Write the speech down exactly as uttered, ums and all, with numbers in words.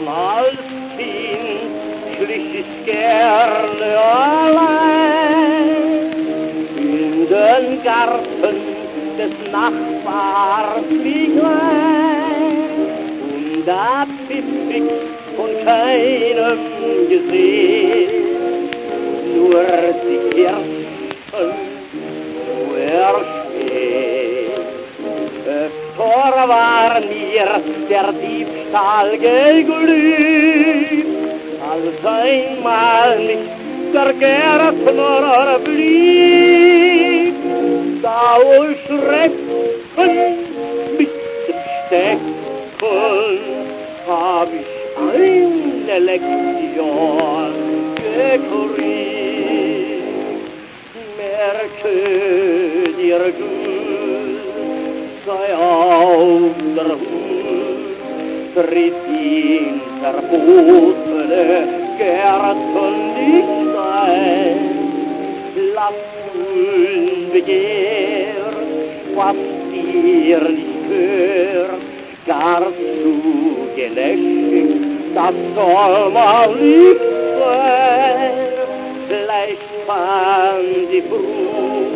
als Kind schlich ich gerne allein in den Garten des Nachbars Lieglein. Und da pfiff ich von keinem gesehen, nur die Kirchen, wo er steht. Vor war mir der Diebstahl geglüht, als einmal nicht der Gärtner blieb. Da schrecken mit dem Stecken hab ich eine Lektion gekriegt. Merke dir gut, sei auf der Hut, tritt in verbotene Gärten nicht ein. Lass unbegehrt, was dir nicht gehört, gar zu gelächig, das soll mal nicht sein. Vielleicht fand die Brut